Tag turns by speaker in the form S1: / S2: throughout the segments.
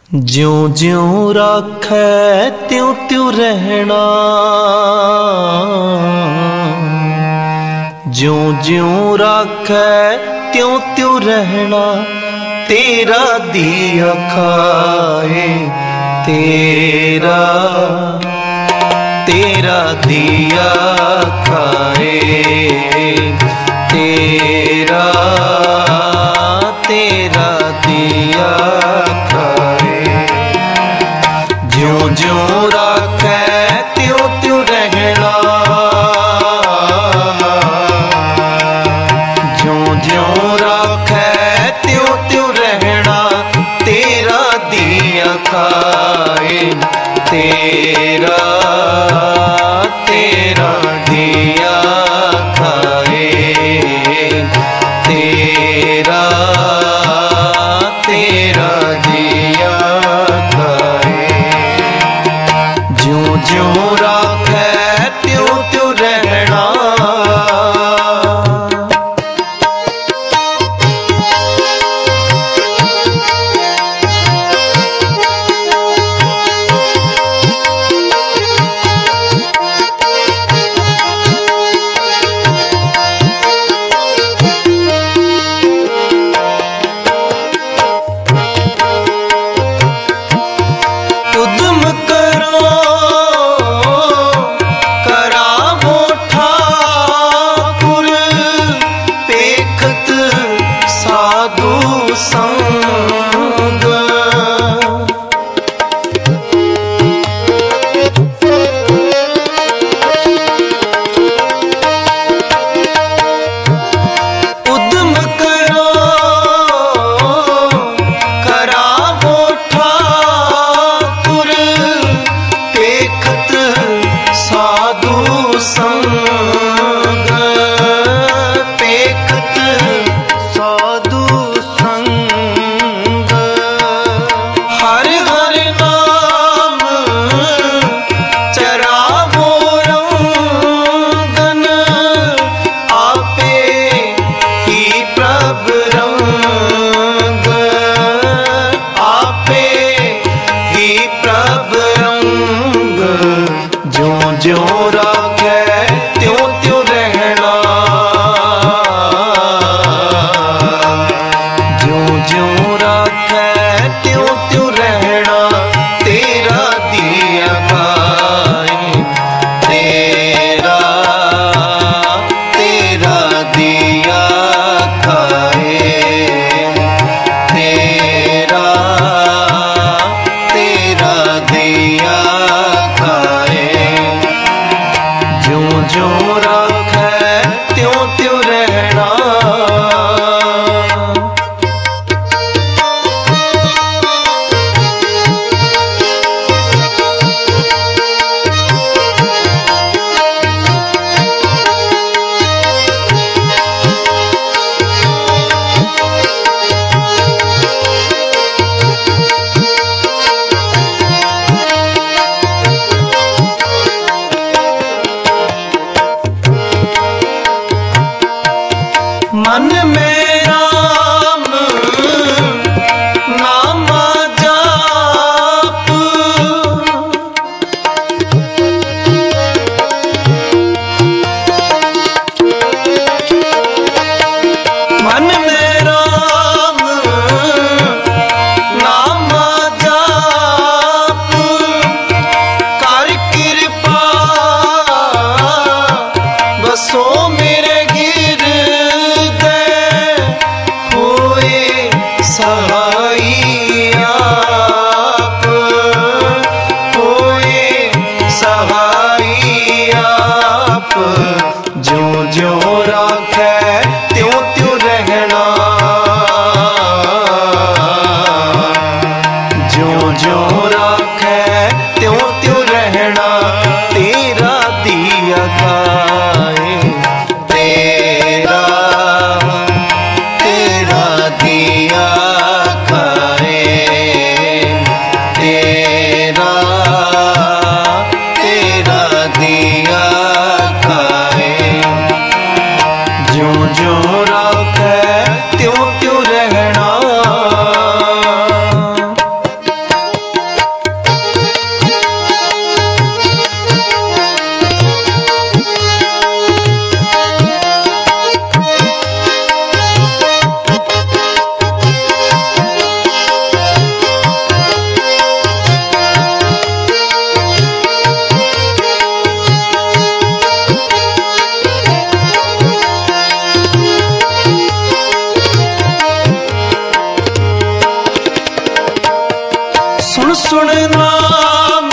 S1: ज्यों ज्यों राखै त्यों त्यों रहना, ज्यों ज्यों राखै त्यों त्यों रहना। तेरा दिया खाए तेरा, तेरा दिया खाए तेरा, तेरा दिया खाए। ज्यों ज्यों राखै त्यों त्यों रहना, ज्यों ज्यों राखै त्यों त्यों रहना। तेरा दिया खाए तेरा, तेरा दिया खाए तेरा, तेरा दिया खाए। ज्यों ज्यों राखै त्यों त्यों रहना। सुन सुन नाम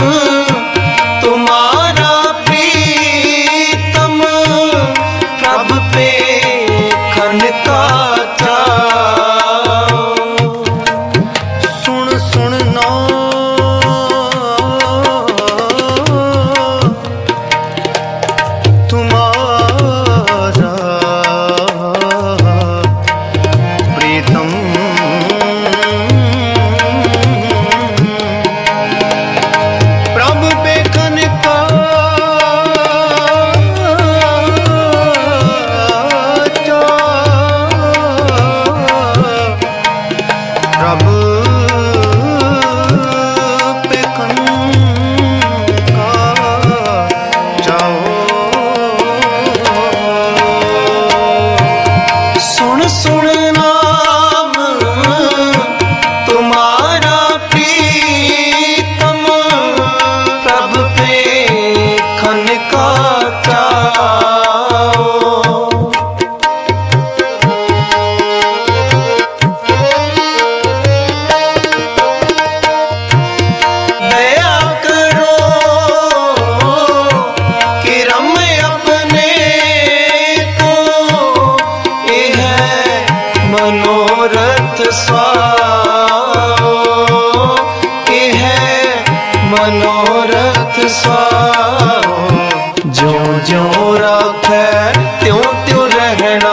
S1: तुम्हारा प्रीतम, प्रभ पे खन का चाओ। सुन सुन नाम तुम्हारा प्रीतम, मनोरथ स्वाओ, यह मनोरथ स्वाओ। ज्यों ज्यों राखै त्यों त्यों रहना,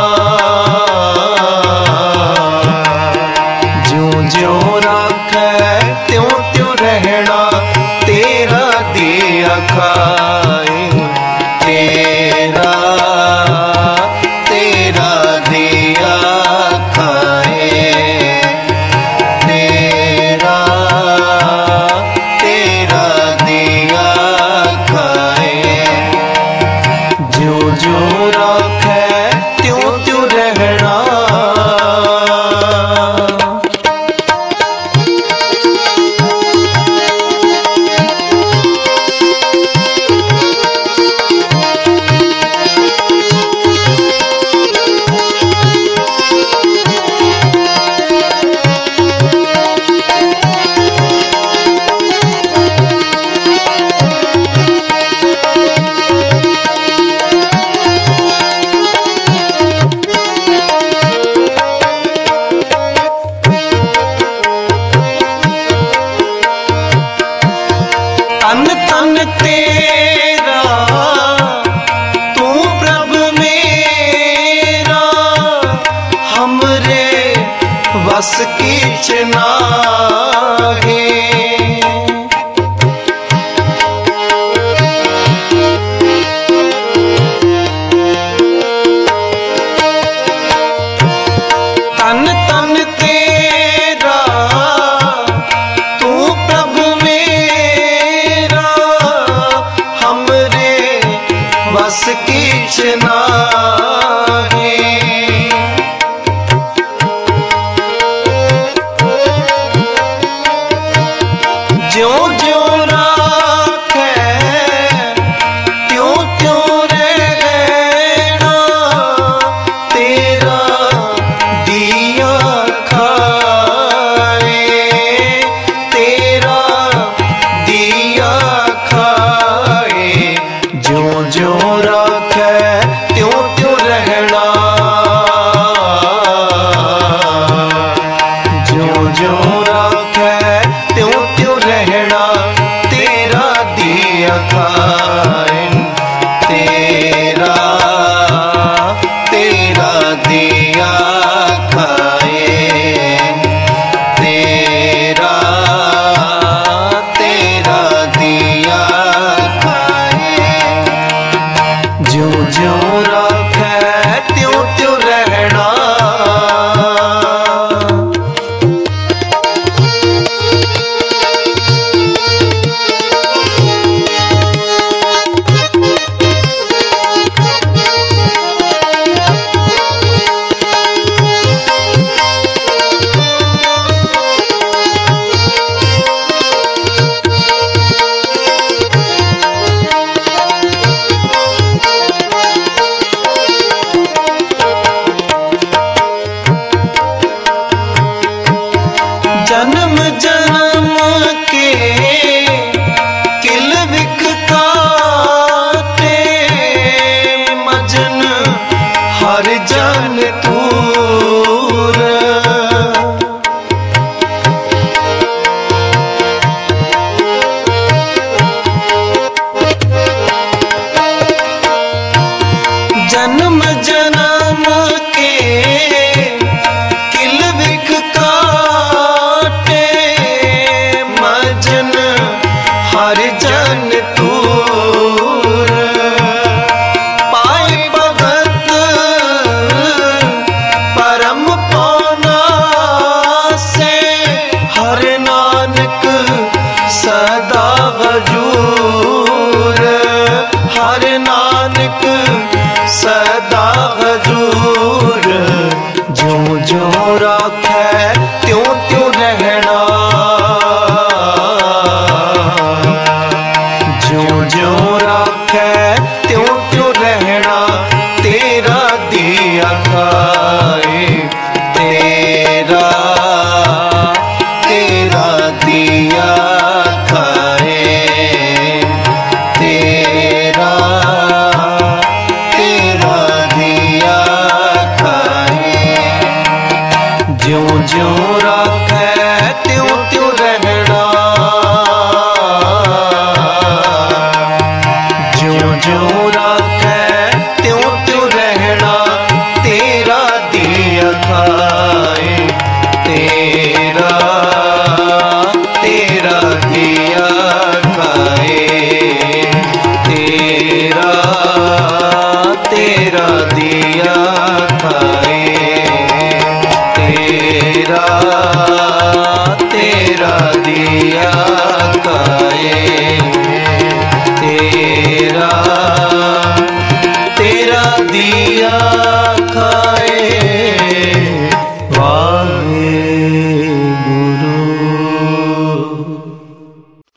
S1: ज्यों ज्यों राखै त्यों त्यों रहना। तेरा दिया खाए तेरा, तेरा दिया खाए तेरा, तेरा दिया खाए। ज्यों ज्यों राखै त्यों त्यों रहना। तन तन तेरा तू प्रभु मेरा, हमरे वस कीच नागे। तन तन तेरा तू प्रभु मेरा, हमरे वस कीच नागे। खाए, तेरा तेरा दिया खाए, तेरा तेरा दिया खाए।